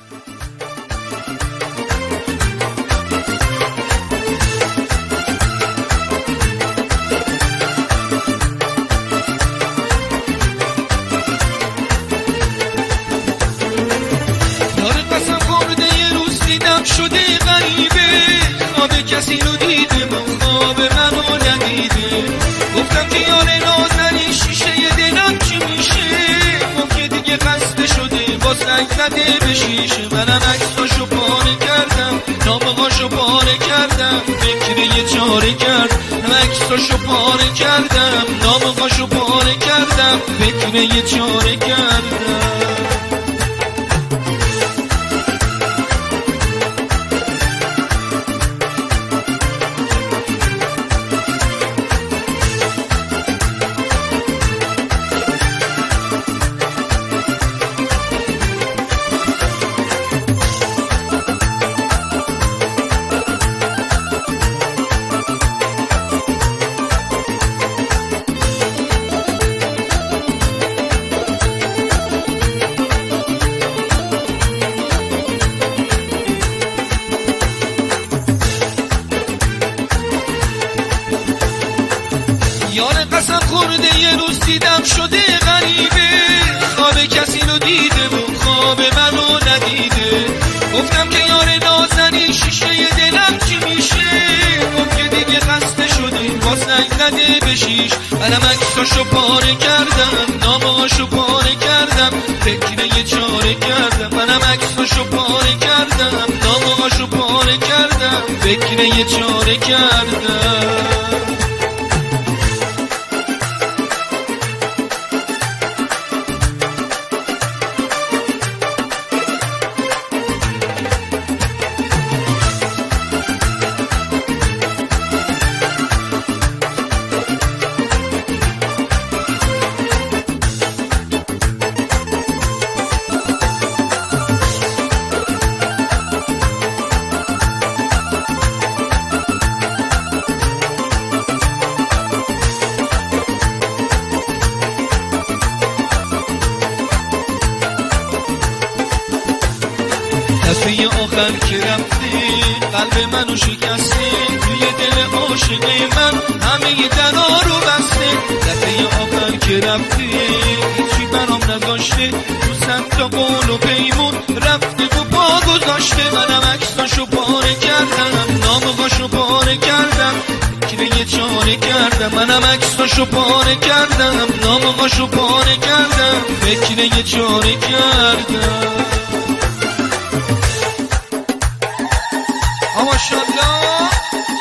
شده غریبه خواب کسی رو دیده خواب منو ندیده گفتم که یار نازنی شیشه دلم چی میشه گفت که دیگه خسته شده با سنگ زده به شیشه منم عکساشو پاره کردم نامه‌هاشو پاره کردم فکر یه چاره کردم عکساشو پاره کردم نامه‌هاشو پاره کردم فکر یه چاره کردم یار قسم خورده یه روز دیدم شده غریبه خواب کسی رو دیده و خواب منو ندیده گفتم که یار نازنی شیشه دلم چی میشه گفت که دیگه خسته شده با سنگ زده به شیش منم عکساشو پاره کردم نامه‌هاشو پاره کردم فکر یه چاره کردم منم عکساشو پاره کردم نامه‌هاشو پاره کردم فکر یه چاره کردم دفعه آخر که رفتی قلب منو شکستی توی دل عاشق من همه درا رو بسته دفعه آخر که رفتی هیچی برام نذاشته تو صد تا قول و پیمون رفته و پا گذاشته منم عکساشو پاره کردم نامه‌هاشو پاره کردم فکر یه چاره کردم منم عکساشو پاره کردم نامه‌هاشو پاره کردم فکر یه چاره کردم ماشاءالله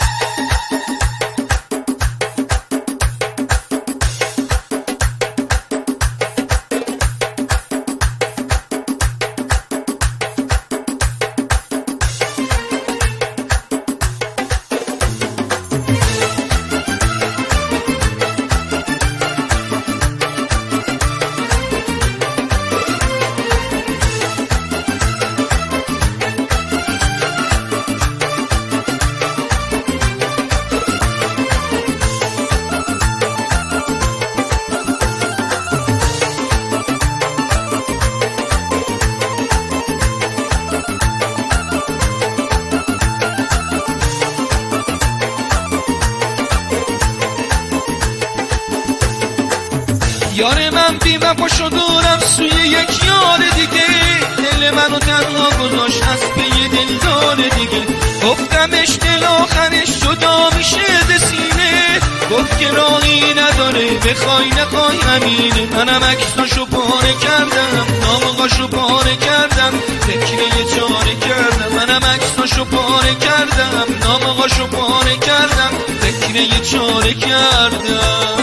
یار من بی وفا شد و رفت سوی یک یار دیگه دل منو تنها گذاشت از پی دلدار دیگه گفتمش دل آخرش جدا میشه ده سینه گفت که راهی نداره بخوای نخوای همینه منم عکساشو پاره کردم نامه‌هاشو پاره کردم فکر یه چاره کردم منم عکساشو پاره کردم نامه‌هاشو پاره کردم فکر یه چاره کردم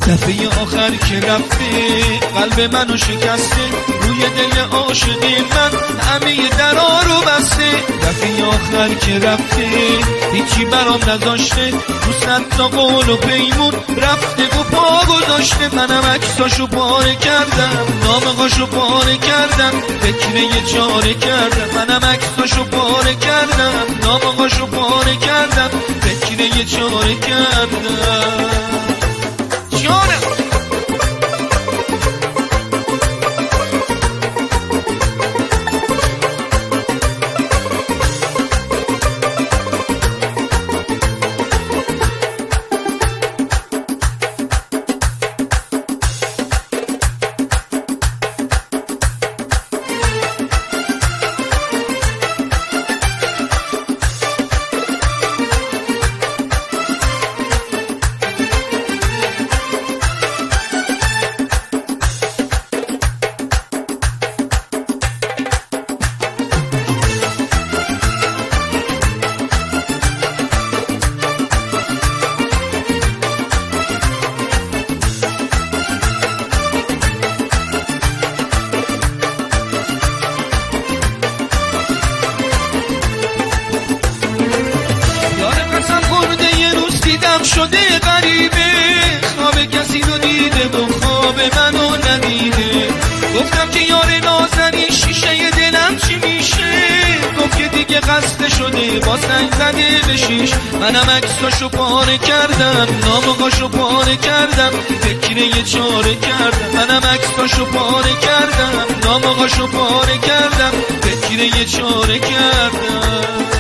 دفعه آخر که رفتی قلب منو شکسته، روی دل عاشق من همه درا رو بسته. دفعه آخر که رفتی هیچی برام نذاشته، تو 100 تا قول و پیمون رفته و پا گذاشته. منم عکساشو پاره کردم، نامقاشو پاره کردم، فکر یه چاره کردم. منم عکساشو پاره کردم، نامقاشو پاره کردم، فکر یه چاره کردم. جانم شده غریبه، خواب کسی رو دیده و خواب منو ندیده. گفتم که یار نازنی شیشه دلم چی میشه، گفت که دیگه قصد شده با سنگ زده بشیش. منم عکساشو پاره کردم، نامقاشو پاره کردم، فکر یه چاره کردم. منم عکساشو پاره کردم، نامقاشو پاره کردم، فکر یه چاره کردم.